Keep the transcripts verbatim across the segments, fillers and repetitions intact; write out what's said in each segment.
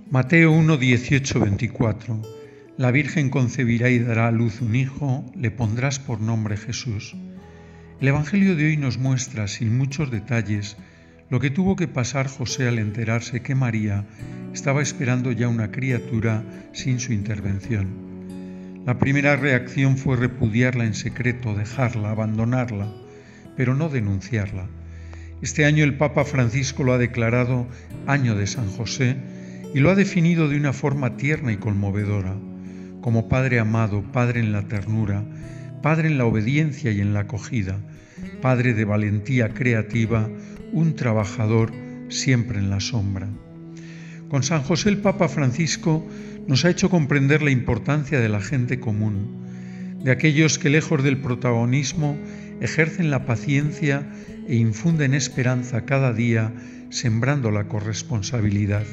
Mateo uno, dieciocho, veinticuatro. La Virgen concebirá y dará a luz un hijo, le pondrás por nombre Jesús. El Evangelio de hoy nos muestra, sin muchos detalles, lo que tuvo que pasar José al enterarse que María estaba esperando ya una criatura sin su intervención. La primera reacción fue repudiarla en secreto, dejarla, abandonarla, pero no denunciarla. Este año el Papa Francisco lo ha declarado Año de San José y lo ha definido de una forma tierna y conmovedora, como Padre amado, Padre en la ternura, Padre en la obediencia y en la acogida, Padre de valentía creativa, un trabajador siempre en la sombra. Con San José el Papa Francisco nos ha hecho comprender la importancia de la gente común, de aquellos que lejos del protagonismo ejercen la paciencia e infunden esperanza cada día, sembrando la corresponsabilidad.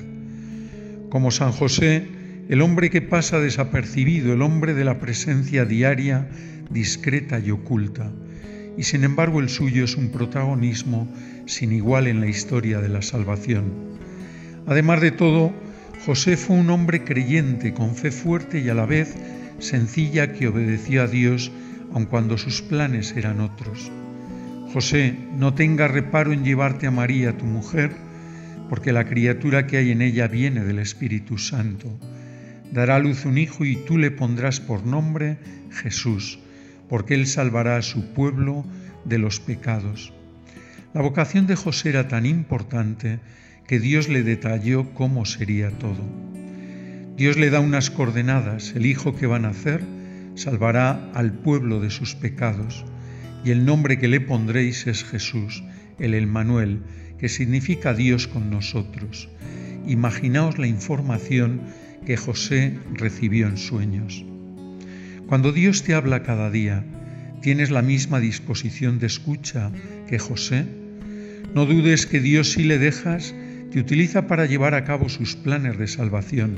Como San José, el hombre que pasa desapercibido, el hombre de la presencia diaria, discreta y oculta, y sin embargo el suyo es un protagonismo sin igual en la historia de la salvación. Además de todo, José fue un hombre creyente, con fe fuerte y a la vez sencilla, que obedeció a Dios aun cuando sus planes eran otros. José, no tengas reparo en llevarte a María, tu mujer, porque la criatura que hay en ella viene del Espíritu Santo. Dará a luz un hijo y tú le pondrás por nombre Jesús, porque él salvará a su pueblo de los pecados. La vocación de José era tan importante que Dios le detalló cómo sería todo. Dios le da unas coordenadas: el hijo que va a nacer salvará al pueblo de sus pecados, y el nombre que le pondréis es Jesús, el Emmanuel, que significa Dios con nosotros. Imaginaos la información que José recibió en sueños. Cuando Dios te habla cada día, ¿tienes la misma disposición de escucha que José? No dudes que Dios, si le dejas, te utiliza para llevar a cabo sus planes de salvación,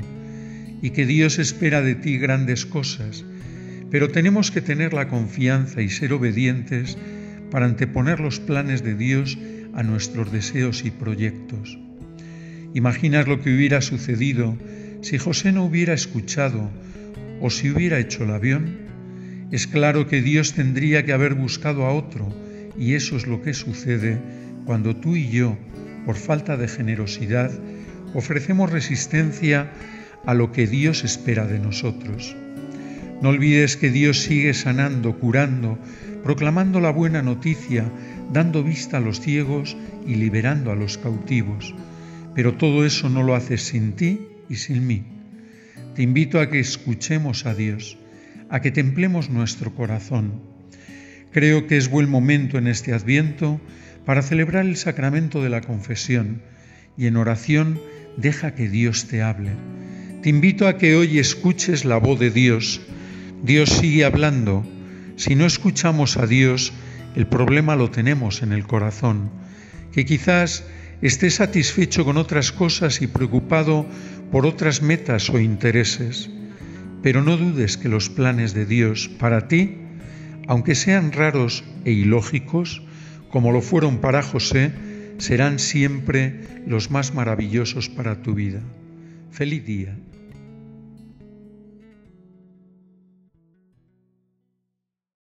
y que Dios espera de ti grandes cosas, pero tenemos que tener la confianza y ser obedientes para anteponer los planes de Dios a nuestros deseos y proyectos. ¿Imaginas lo que hubiera sucedido si José no hubiera escuchado o si hubiera hecho el avión? Es claro que Dios tendría que haber buscado a otro, y eso es lo que sucede cuando tú y yo, por falta de generosidad, ofrecemos resistencia a lo que Dios espera de nosotros. No olvides que Dios sigue sanando, curando, proclamando la buena noticia, dando vista a los ciegos y liberando a los cautivos. Pero todo eso no lo haces sin ti y sin mí. Te invito a que escuchemos a Dios, a que templemos nuestro corazón. Creo que es buen momento en este Adviento para celebrar el sacramento de la confesión, y en oración deja que Dios te hable. Te invito a que hoy escuches la voz de Dios. Dios sigue hablando. Si no escuchamos a Dios, el problema lo tenemos en el corazón, que quizás estés satisfecho con otras cosas y preocupado por otras metas o intereses. Pero no dudes que los planes de Dios para ti, aunque sean raros e ilógicos, como lo fueron para José, serán siempre los más maravillosos para tu vida. Feliz día.